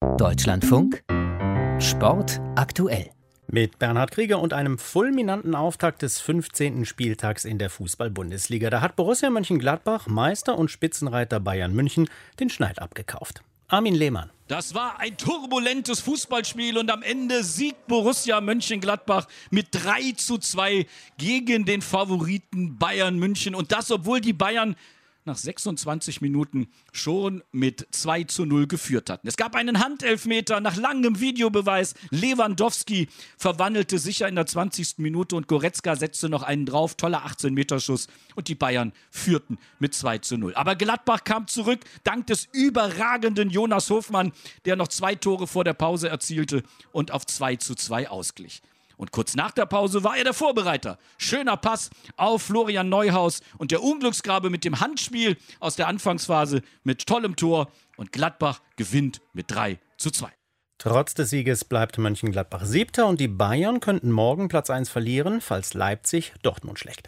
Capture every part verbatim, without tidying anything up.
Deutschlandfunk Sport aktuell. Mit Bernhard Krieger und einem fulminanten Auftakt des fünfzehnten Spieltags in der Fußball-Bundesliga. Da hat Borussia Mönchengladbach, Meister und Spitzenreiter Bayern München, den Schneid abgekauft. Armin Lehmann. Das war ein turbulentes Fußballspiel und am Ende siegt Borussia Mönchengladbach mit drei zu zwei gegen den Favoriten Bayern München. Und das, obwohl die Bayern nach sechsundzwanzig Minuten schon mit zwei zu null geführt hatten. Es gab einen Handelfmeter nach langem Videobeweis. Lewandowski verwandelte sicher in der zwanzigsten Minute und Goretzka setzte noch einen drauf. Toller achtzehn-Meter-Schuss und die Bayern führten mit zwei zu null. Aber Gladbach kam zurück dank des überragenden Jonas Hofmann, der noch zwei Tore vor der Pause erzielte und auf zwei zu zwei ausglich. Und kurz nach der Pause war er der Vorbereiter. Schöner Pass auf Florian Neuhaus und der Unglücksgrabe mit dem Handspiel aus der Anfangsphase mit tollem Tor. Und Gladbach gewinnt mit drei zu zwei. Trotz des Sieges bleibt Mönchengladbach Siebter und die Bayern könnten morgen Platz eins verlieren, falls Leipzig Dortmund schlägt.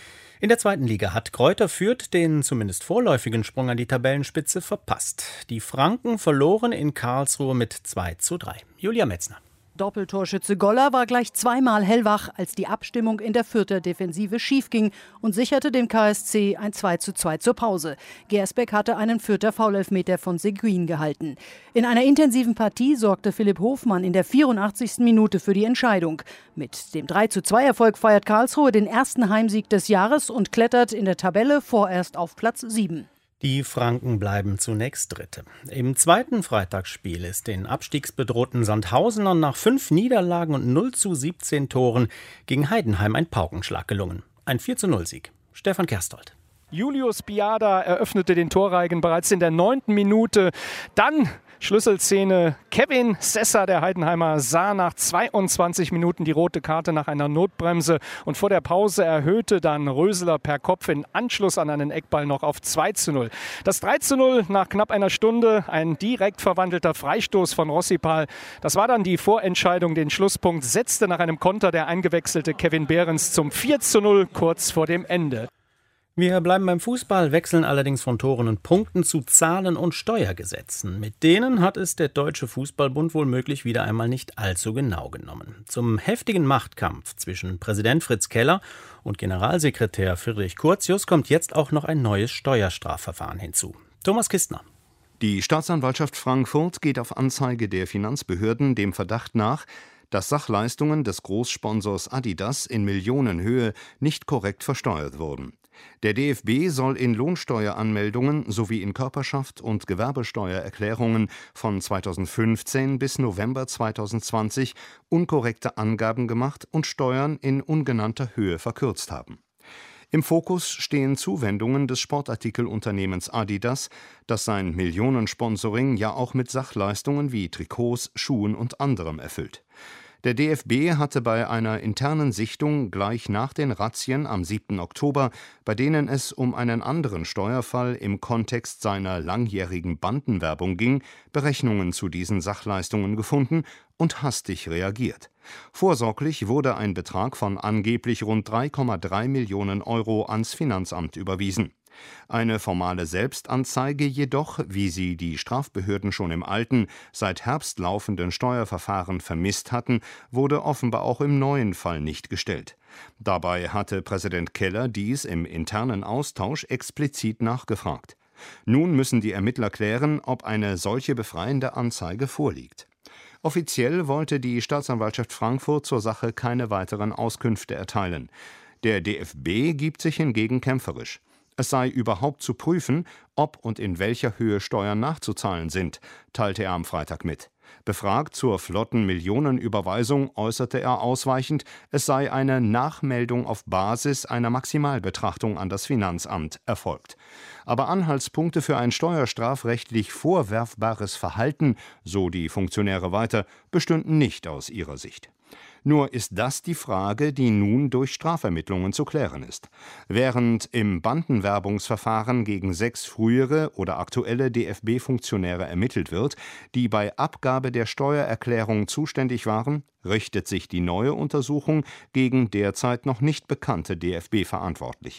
In der zweiten Liga hat Greuther Fürth den zumindest vorläufigen Sprung an die Tabellenspitze verpasst. Die Franken verloren in Karlsruhe mit zwei zu drei. Julia Metzner. Doppeltorschütze Goller war gleich zweimal hellwach, als die Abstimmung in der Fürther Defensive schiefging und sicherte dem K S C ein zwei zu zwei zur Pause. Gersbeck hatte einen Fürther Foulelfmeter von Seguin gehalten. In einer intensiven Partie sorgte Philipp Hofmann in der vierundachtzigsten Minute für die Entscheidung. Mit dem drei zu zwei Erfolg feiert Karlsruhe den ersten Heimsieg des Jahres und klettert in der Tabelle vorerst auf Platz sieben. Die Franken bleiben zunächst Dritte. Im zweiten Freitagsspiel ist den abstiegsbedrohten Sandhausenern nach fünf Niederlagen und null zu siebzehn Toren gegen Heidenheim ein Paukenschlag gelungen. Ein vier zu null Sieg. Stefan Kerstold. Julius Biada eröffnete den Torreigen bereits in der neunten Minute. Dann Schlüsselszene. Kevin Sessa, der Heidenheimer, sah nach zweiundzwanzig Minuten die rote Karte nach einer Notbremse. Und vor der Pause erhöhte dann Röseler per Kopf in Anschluss an einen Eckball noch auf zwei zu null. Das drei zu null nach knapp einer Stunde, ein direkt verwandelter Freistoß von Rossipal. Das war dann die Vorentscheidung. Den Schlusspunkt setzte nach einem Konter der eingewechselte Kevin Behrens zum vier zu null kurz vor dem Ende. Wir bleiben beim Fußball, wechseln allerdings von Toren und Punkten zu Zahlen und Steuergesetzen. Mit denen hat es der Deutsche Fußballbund wohl möglich wieder einmal nicht allzu genau genommen. Zum heftigen Machtkampf zwischen Präsident Fritz Keller und Generalsekretär Friedrich Curtius kommt jetzt auch noch ein neues Steuerstrafverfahren hinzu. Thomas Kistner. Die Staatsanwaltschaft Frankfurt geht auf Anzeige der Finanzbehörden dem Verdacht nach, dass Sachleistungen des Großsponsors Adidas in Millionenhöhe nicht korrekt versteuert wurden. Der D F B soll in Lohnsteueranmeldungen sowie in Körperschaft- und Gewerbesteuererklärungen von zweitausendfünfzehn bis November zweitausendzwanzig unkorrekte Angaben gemacht und Steuern in ungenannter Höhe verkürzt haben. Im Fokus stehen Zuwendungen des Sportartikelunternehmens Adidas, das sein Millionensponsoring ja auch mit Sachleistungen wie Trikots, Schuhen und anderem erfüllt. Der D F B hatte bei einer internen Sichtung gleich nach den Razzien am siebten Oktober, bei denen es um einen anderen Steuerfall im Kontext seiner langjährigen Bandenwerbung ging, Berechnungen zu diesen Sachleistungen gefunden und hastig reagiert. Vorsorglich wurde ein Betrag von angeblich rund drei Komma drei Millionen Euro ans Finanzamt überwiesen. Eine formale Selbstanzeige jedoch, wie sie die Strafbehörden schon im alten, seit Herbst laufenden Steuerverfahren vermisst hatten, wurde offenbar auch im neuen Fall nicht gestellt. Dabei hatte Präsident Keller dies im internen Austausch explizit nachgefragt. Nun müssen die Ermittler klären, ob eine solche befreiende Anzeige vorliegt. Offiziell wollte die Staatsanwaltschaft Frankfurt zur Sache keine weiteren Auskünfte erteilen. Der D F B gibt sich hingegen kämpferisch. Es sei überhaupt zu prüfen, ob und in welcher Höhe Steuern nachzuzahlen sind, teilte er am Freitag mit. Befragt zur flotten Millionenüberweisung äußerte er ausweichend, es sei eine Nachmeldung auf Basis einer Maximalbetrachtung an das Finanzamt erfolgt. Aber Anhaltspunkte für ein steuerstrafrechtlich vorwerfbares Verhalten, so die Funktionäre weiter, bestünden nicht aus ihrer Sicht. Nur ist das die Frage, die nun durch Strafermittlungen zu klären ist. Während im Bandenwerbungsverfahren gegen sechs frühere oder aktuelle D F B-Funktionäre ermittelt wird, die bei Abgabe der Steuererklärung zuständig waren, richtet sich die neue Untersuchung gegen derzeit noch nicht bekannte D F B-Verantwortliche.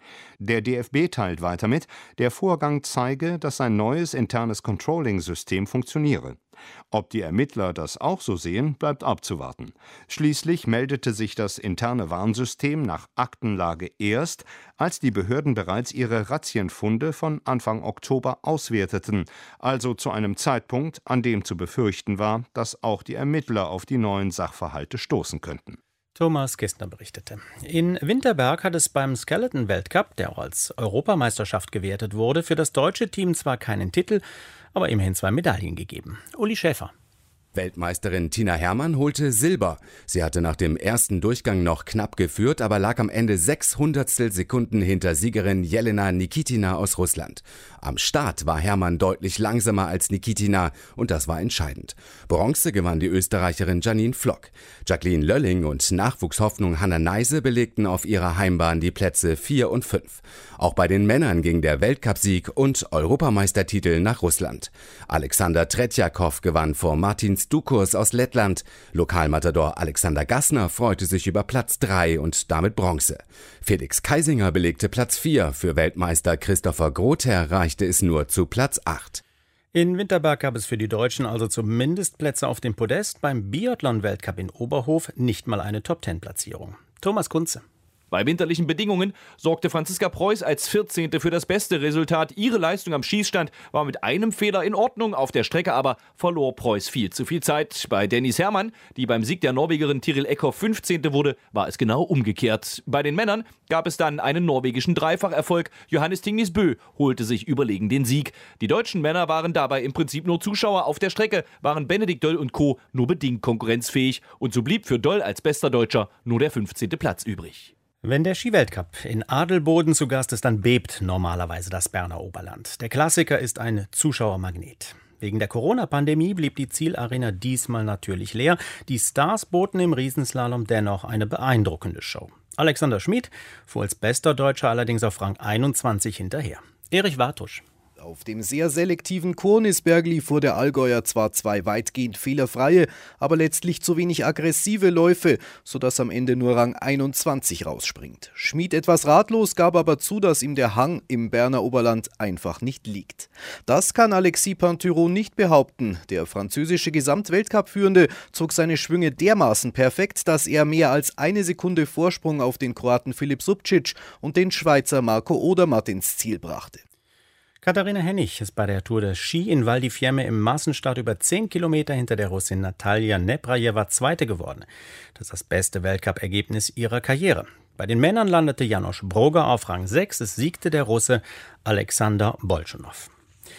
Der D F B teilt weiter mit, der Vorgang zeige, dass sein neues internes Controlling-System funktioniere. Ob die Ermittler das auch so sehen, bleibt abzuwarten. Schließlich meldete sich das interne Warnsystem nach Aktenlage erst, als die Behörden bereits ihre Razzienfunde von Anfang Oktober auswerteten, also zu einem Zeitpunkt, an dem zu befürchten war, dass auch die Ermittler auf die neuen Sachverhalte stoßen könnten. Thomas Kistner berichtete. In Winterberg hat es beim Skeleton-Weltcup, der auch als Europameisterschaft gewertet wurde, für das deutsche Team zwar keinen Titel, aber immerhin zwei Medaillen gegeben. Uli Schäfer. Weltmeisterin Tina Hermann holte Silber. Sie hatte nach dem ersten Durchgang noch knapp geführt, aber lag am Ende sechs Hundertstel Sekunden hinter Siegerin Jelena Nikitina aus Russland. Am Start war Hermann deutlich langsamer als Nikitina und das war entscheidend. Bronze gewann die Österreicherin Janine Flock. Jacqueline Lölling und Nachwuchshoffnung Hanna Neise belegten auf ihrer Heimbahn die Plätze vier und fünf. Auch bei den Männern ging der Weltcupsieg und Europameistertitel nach Russland. Alexander Tretjakov gewann vor Martin Dukurs aus Lettland. Lokalmatador Alexander Gassner freute sich über Platz drei und damit Bronze. Felix Kaisinger belegte Platz vier. Für Weltmeister Christopher Grother reichte es nur zu Platz acht. In Winterberg gab es für die Deutschen also zumindest Plätze auf dem Podest, beim Biathlon-Weltcup in Oberhof nicht mal eine Top-Ten-Platzierung. Thomas Kunze. Bei winterlichen Bedingungen sorgte Franziska Preuß als vierzehnte für das beste Resultat. Ihre Leistung am Schießstand war mit einem Fehler in Ordnung. Auf der Strecke aber verlor Preuß viel zu viel Zeit. Bei Dennis Hermann, die beim Sieg der Norwegerin Tiril Eckhoff fünfzehnte wurde, war es genau umgekehrt. Bei den Männern gab es dann einen norwegischen Dreifacherfolg. Johannes Tingnes Bø holte sich überlegen den Sieg. Die deutschen Männer waren dabei im Prinzip nur Zuschauer. Auf der Strecke waren Benedikt Doll und Co. nur bedingt konkurrenzfähig. Und so blieb für Doll als bester Deutscher nur der fünfzehnte Platz übrig. Wenn der Skiweltcup in Adelboden zu Gast ist, dann bebt normalerweise das Berner Oberland. Der Klassiker ist ein Zuschauermagnet. Wegen der Corona-Pandemie blieb die Zielarena diesmal natürlich leer. Die Stars boten im Riesenslalom dennoch eine beeindruckende Show. Alexander Schmid fuhr als bester Deutscher allerdings auf Rang einundzwanzig hinterher. Erich Wartusch. Auf dem sehr selektiven Kornisbergli fuhr der Allgäuer zwar zwei weitgehend fehlerfreie, aber letztlich zu wenig aggressive Läufe, sodass am Ende nur Rang einundzwanzig rausspringt. Schmid etwas ratlos, gab aber zu, dass ihm der Hang im Berner Oberland einfach nicht liegt. Das kann Alexis Pinturault nicht behaupten. Der französische Gesamtweltcup-Führende zog seine Schwünge dermaßen perfekt, dass er mehr als eine Sekunde Vorsprung auf den Kroaten Filip Subčić und den Schweizer Marco Odermatt ins Ziel brachte. Katharina Hennig ist bei der Tour de Ski in Val di Fiemme im Massenstart über zehn Kilometer hinter der Russin Natalia Neprajewa Zweite geworden. Das ist das beste Weltcup-Ergebnis ihrer Karriere. Bei den Männern landete Janosch Broger auf Rang sechs, es siegte der Russe Alexander Bolschunow.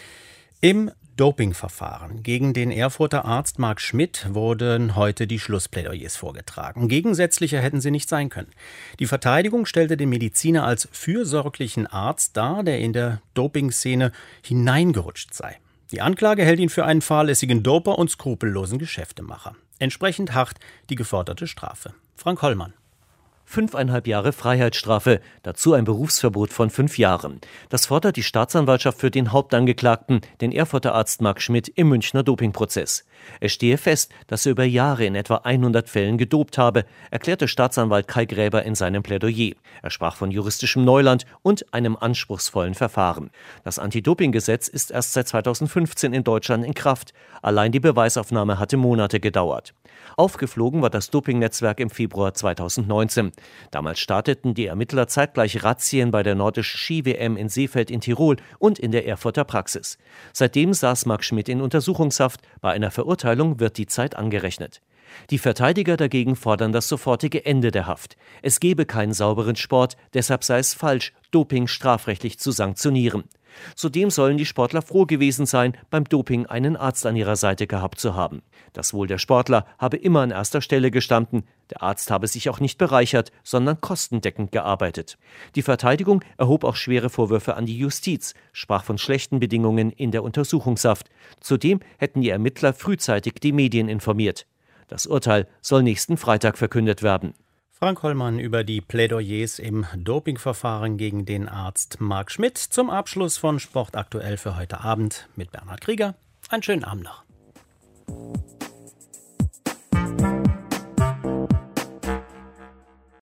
Im Dopingverfahren gegen den Erfurter Arzt Marc Schmidt wurden heute die Schlussplädoyers vorgetragen. Gegensätzlicher hätten sie nicht sein können. Die Verteidigung stellte den Mediziner als fürsorglichen Arzt dar, der in der Dopingszene hineingerutscht sei. Die Anklage hält ihn für einen fahrlässigen Doper und skrupellosen Geschäftemacher. Entsprechend hart die geforderte Strafe. Frank Hollmann. Fünfeinhalb Jahre Freiheitsstrafe, dazu ein Berufsverbot von fünf Jahren. Das fordert die Staatsanwaltschaft für den Hauptangeklagten, den Erfurter Arzt Marc Schmidt, im Münchner Dopingprozess. Es stehe fest, dass er über Jahre in etwa hundert Fällen gedopt habe, erklärte Staatsanwalt Kai Gräber in seinem Plädoyer. Er sprach von juristischem Neuland und einem anspruchsvollen Verfahren. Das Anti-Doping-Gesetz ist erst seit zweitausendfünfzehn in Deutschland in Kraft. Allein die Beweisaufnahme hatte Monate gedauert. Aufgeflogen war das Dopingnetzwerk im Februar zweitausendneunzehn. Damals starteten die Ermittler zeitgleich Razzien bei der nordischen Ski-W M in Seefeld in Tirol und in der Erfurter Praxis. Seitdem saß Marc Schmidt in Untersuchungshaft. Bei einer Verurteilung wird die Zeit angerechnet. Die Verteidiger dagegen fordern das sofortige Ende der Haft. Es gebe keinen sauberen Sport, deshalb sei es falsch, Doping strafrechtlich zu sanktionieren. Zudem sollen die Sportler froh gewesen sein, beim Doping einen Arzt an ihrer Seite gehabt zu haben. Das Wohl der Sportler habe immer an erster Stelle gestanden. Der Arzt habe sich auch nicht bereichert, sondern kostendeckend gearbeitet. Die Verteidigung erhob auch schwere Vorwürfe an die Justiz, sprach von schlechten Bedingungen in der Untersuchungshaft. Zudem hätten die Ermittler frühzeitig die Medien informiert. Das Urteil soll nächsten Freitag verkündet werden. Frank Hollmann über die Plädoyers im Dopingverfahren gegen den Arzt Marc Schmidt zum Abschluss von Sport aktuell für heute Abend mit Bernhard Krieger. Einen schönen Abend noch.